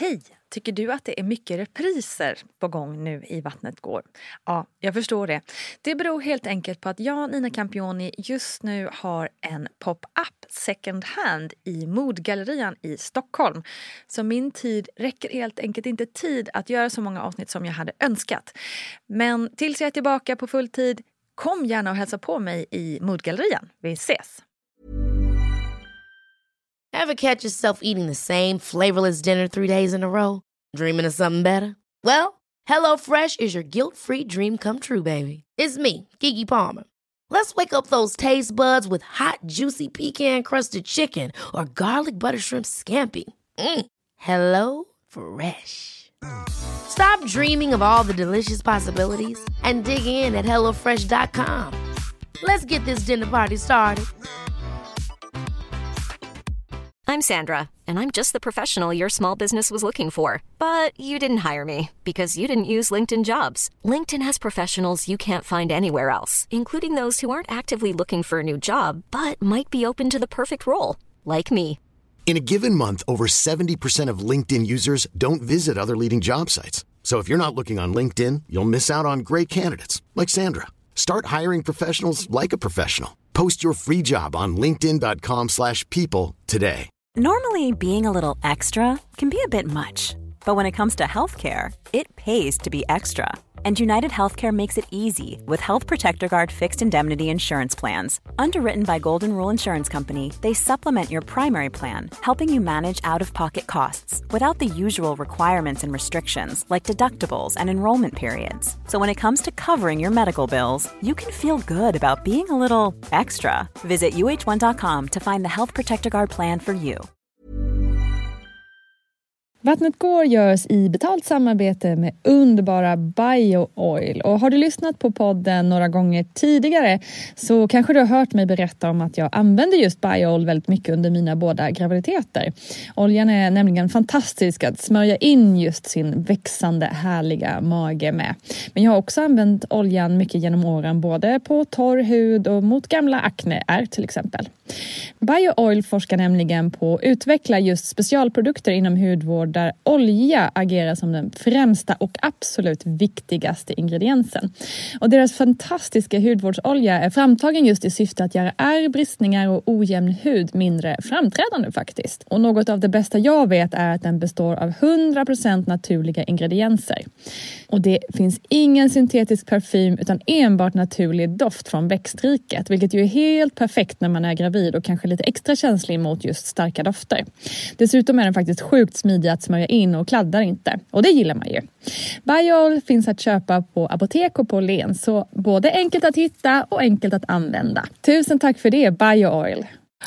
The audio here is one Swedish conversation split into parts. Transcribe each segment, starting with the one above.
Hej! Tycker du att det är mycket repriser på gång nu i Vattnet går? Ja, jag förstår det. Det beror helt enkelt på att jag, Nina Campioni, just nu har en pop-up second hand i Modgallerian i Stockholm. Så min tid räcker helt enkelt inte tid att göra så många avsnitt som jag hade önskat. Men tills jag är tillbaka på full tid, kom gärna och hälsa på mig i Modgallerian. Vi ses! Ever catch yourself eating the same flavorless dinner 3 days in a row? Dreaming of something better? Well, HelloFresh is your guilt-free dream come true, baby. It's me, Keke Palmer. Let's wake up those taste buds with hot, juicy pecan-crusted chicken or garlic butter shrimp scampi. Hello Fresh. Stop dreaming of all the delicious possibilities and dig in at HelloFresh.com. Let's get this dinner party started. I'm Sandra, and I'm just the professional your small business was looking for. But you didn't hire me because you didn't use LinkedIn Jobs. LinkedIn has professionals you can't find anywhere else, including those who aren't actively looking for a new job, but might be open to the perfect role, like me. In a given month, over 70% of LinkedIn users don't visit other leading job sites. So if you're not looking on LinkedIn, you'll miss out on great candidates, like Sandra. Start hiring professionals like a professional. Post your free job on linkedin.com/people today. Normally, being a little extra can be a bit much, but when it comes to healthcare, it pays to be extra. And United Healthcare makes it easy with Health Protector Guard fixed indemnity insurance plans. Underwritten by Golden Rule Insurance Company, they supplement your primary plan, helping you manage out-of-pocket costs without the usual requirements and restrictions like deductibles and enrollment periods. So when it comes to covering your medical bills, you can feel good about being a little extra. Visit uh1.com to find the Health Protector Guard plan for you. Vattnet går görs i betalt samarbete med underbara BioOil. Och har du lyssnat på podden några gånger tidigare så kanske du har hört mig berätta om att jag använder just BioOil väldigt mycket under mina båda graviditeter. Oljan är nämligen fantastisk att smörja in just sin växande härliga mage med. Men jag har också använt oljan mycket genom åren både på torr hud och mot gamla akneär till exempel. BioOil forskar nämligen på att utveckla just specialprodukter inom hudvård där olja agerar som den främsta och absolut viktigaste ingrediensen. Och deras fantastiska hudvårdsolja är framtagen just i syfte att göra ärr, bristningar och ojämn hud mindre framträdande faktiskt. Och något av det bästa jag vet är att den består av 100% naturliga ingredienser. Och det finns ingen syntetisk parfym utan enbart naturlig doft från växtriket, vilket ju är helt perfekt när man är gravid och kanske lite extra känslig mot just starka dofter. Dessutom är den faktiskt sjukt smidig att smörja in och kladdar inte. Och det gillar man ju. BioOil finns att köpa på apotek och på Len, så både enkelt att hitta och enkelt att använda. Tusen tack för det, BioOil!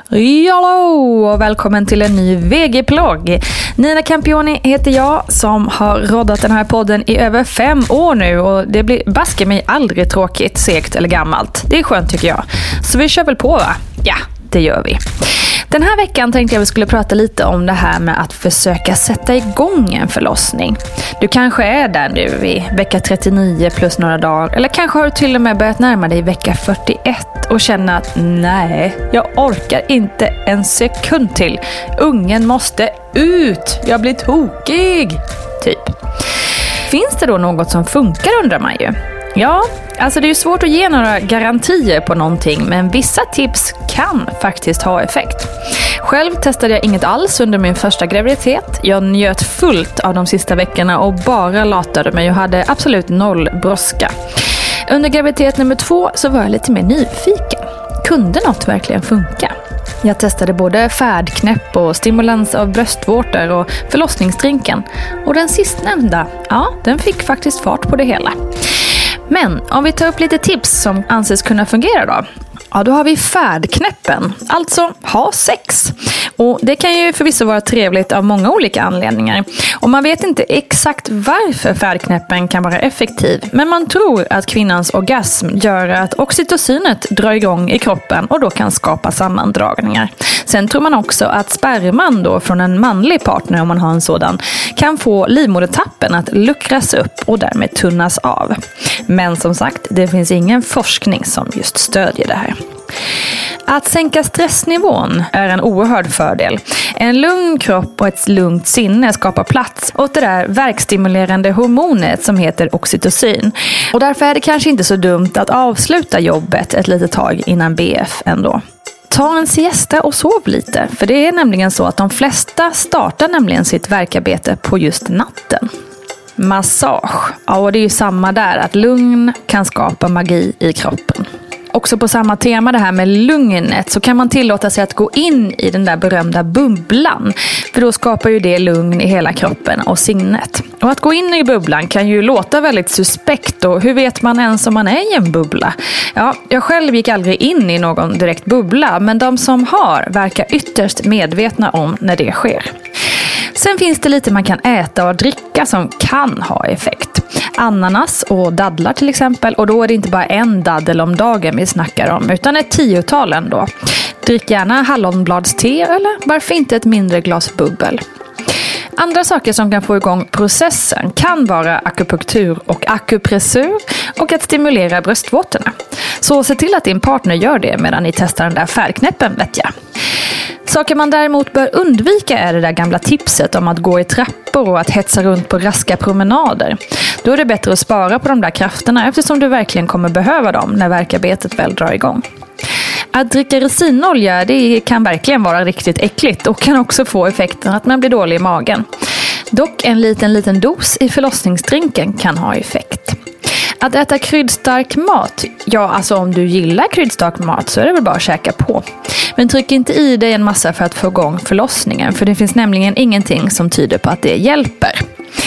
Hallå och välkommen till en ny VG-plogg. Nina Campioni heter jag som har roddat den här podden i över 5 år nu och det blir baske mig aldrig tråkigt, segt eller gammalt. Det är skönt tycker jag. Så vi kör väl på va? Ja, det gör vi. Den här veckan tänkte jag vi skulle prata lite om det här med att försöka sätta igång en förlossning. Du kanske är där nu i vecka 39 plus några dagar. Eller kanske har du till och med börjat närma dig vecka 41 och känner att nej, jag orkar inte en sekund till. Ungen måste ut, jag blir tokig, typ. Finns det då något som funkar undrar man ju? Ja, alltså det är ju svårt att ge några garantier på någonting, men vissa tips kan faktiskt ha effekt. Själv testade jag inget alls under min första graviditet. Jag njöt fullt av de sista veckorna och bara latade mig och hade absolut noll brådska. Under graviditet nummer 2 så var jag lite mer nyfiken. Kunde något verkligen funka? Jag testade både färdknäpp och stimulans av bröstvårtor och förlossningsdrinken. Och den sistnämnda, ja, den fick faktiskt fart på det hela. Men om vi tar upp lite tips som anses kunna fungera då. Ja, då har vi färdknäppen, alltså ha sex. Och det kan ju förvisso vara trevligt av många olika anledningar. Och man vet inte exakt varför färdknäppen kan vara effektiv. Men man tror att kvinnans orgasm gör att oxytocinet drar igång i kroppen och då kan skapa sammandragningar. Sen tror man också att sperman då från en manlig partner, om man har en sådan, kan få livmodertappen att luckras upp och därmed tunnas av. Men som sagt, det finns ingen forskning som just stödjer det här. Att sänka stressnivån är en oerhörd fördel. En lugn kropp och ett lugnt sinne skapar plats åt det där verkstimulerande hormonet som heter oxytocin. Och därför är det kanske inte så dumt att avsluta jobbet ett litet tag innan BF ändå. Ta en siesta och sov lite, för det är nämligen så att de flesta startar nämligen sitt värkarbete på just natten. Massage. Ja, och det är ju samma där, att lugn kan skapa magi i kroppen. Också på samma tema, det här med lugnet, så kan man tillåta sig att gå in i den där berömda bubblan. För då skapar ju det lugn i hela kroppen och sinnet. Och att gå in i bubblan kan ju låta väldigt suspekt, och hur vet man ens om man är i en bubbla? Ja, jag själv gick aldrig in i någon direkt bubbla, men de som har verkar ytterst medvetna om när det sker. Sen finns det lite man kan äta och dricka som kan ha effekt. Ananas och dadlar till exempel, och då är det inte bara en daddel om dagen vi snackar om, utan ett 10-tal ändå. Drick gärna hallonbladste eller varför inte ett mindre glas bubbel. Andra saker som kan få igång processen kan vara akupunktur och akupressur och att stimulera bröstvårtorna. Så se till att din partner gör det medan ni testar den där färgknäppen, vet jag. Saker man däremot bör undvika är det där gamla tipset om att gå i trappor och att hetsa runt på raska promenader. Då är det bättre att spara på de där krafterna eftersom du verkligen kommer behöva dem när värkarbetet väl drar igång. Att dricka resinolja, det kan verkligen vara riktigt äckligt och kan också få effekten att man blir dålig i magen. Dock en liten dos i förlossningsdrinken kan ha effekt. Att äta kryddstark mat, ja alltså om du gillar kryddstark mat så är det väl bara att käka på. Men tryck inte i dig en massa för att få igång förlossningen, för det finns nämligen ingenting som tyder på att det hjälper.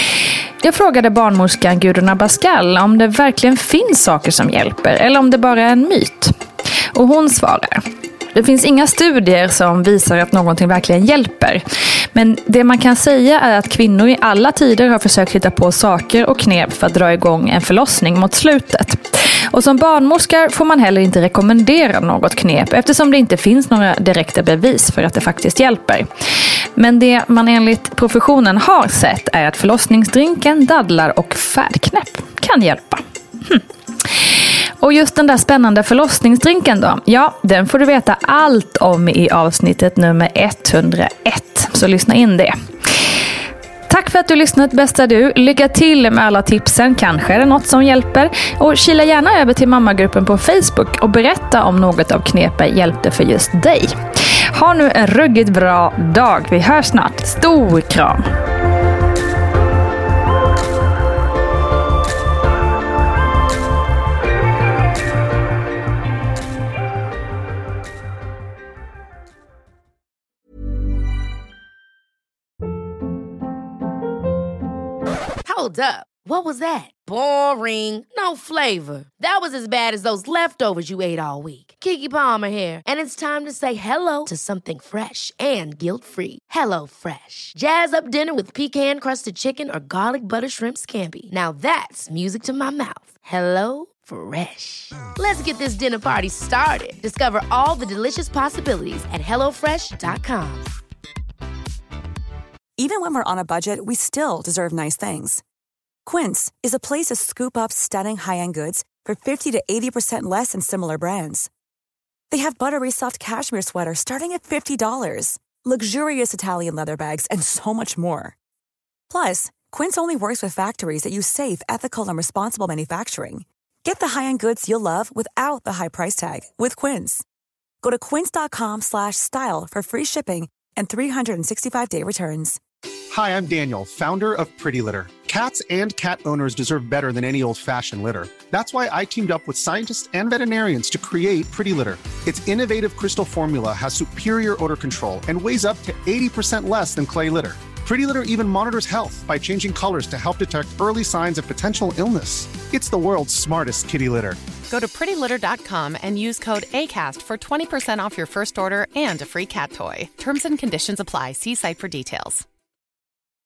Jag frågade barnmorskan Gudrun Abascal om det verkligen finns saker som hjälper eller om det bara är en myt. Och hon svarar: det finns inga studier som visar att någonting verkligen hjälper. Men det man kan säga är att kvinnor i alla tider har försökt hitta på saker och knep för att dra igång en förlossning mot slutet. Och som barnmorskar får man heller inte rekommendera något knep eftersom det inte finns några direkta bevis för att det faktiskt hjälper. Men det man enligt professionen har sett är att förlossningsdrinken, dadlar och färdknäpp kan hjälpa. Och just den där spännande förlossningsdrinken då, ja, den får du veta allt om i avsnittet nummer 101, så lyssna in det. Tack för att du lyssnat, bästa du. Lycka till med alla tipsen, kanske är det något som hjälper. Och kila gärna över till mammagruppen på Facebook och berätta om något av knepen hjälpte för just dig. Ha nu en ruggigt bra dag, vi hörs snart. Stor kram! Hold up. What was that? Boring. No flavor. That was as bad as those leftovers you ate all week. Keke Palmer here, and it's time to say hello to something fresh and guilt-free. Hello Fresh. Jazz up dinner with pecan-crusted chicken or garlic butter shrimp scampi. Now that's music to my mouth. Hello Fresh. Let's get this dinner party started. Discover all the delicious possibilities at HelloFresh.com. Even when we're on a budget, we still deserve nice things. Quince is a place to scoop up stunning high-end goods for 50 to 80% less than similar brands. They have buttery soft cashmere sweaters starting at $50, luxurious Italian leather bags, and so much more. Plus, Quince only works with factories that use safe, ethical, and responsible manufacturing. Get the high-end goods you'll love without the high price tag with Quince. Go to quince.com/style for free shipping and 365-day returns. Hi, I'm Daniel, founder of Pretty Litter. Cats and cat owners deserve better than any old-fashioned litter. That's why I teamed up with scientists and veterinarians to create Pretty Litter. Its innovative crystal formula has superior odor control and weighs up to 80% less than clay litter. Pretty Litter even monitors health by changing colors to help detect early signs of potential illness. It's the world's smartest kitty litter. Go to prettylitter.com and use code ACAST for 20% off your first order and a free cat toy. Terms and conditions apply. See site for details.